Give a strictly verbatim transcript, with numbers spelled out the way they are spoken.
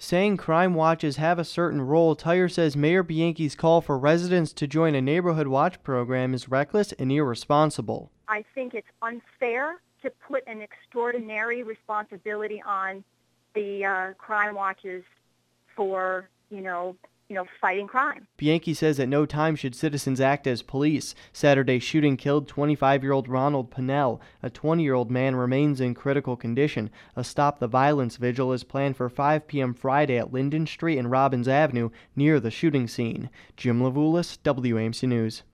Saying crime watches have a certain role, Tyer says Mayor Bianchi's call for residents to join a neighborhood watch program is reckless and irresponsible. I think it's unfair to put an extraordinary responsibility on the uh, crime watches for, you know, you know, fighting crime. Bianchi says at no time should citizens act as police. Saturday's shooting killed twenty-five-year-old Ronald Pinnell. A twenty-year-old man remains in critical condition. A Stop the Violence vigil is planned for five p m Friday at Linden Street and Robbins Avenue near the shooting scene. Jim Levulis, W A M C News.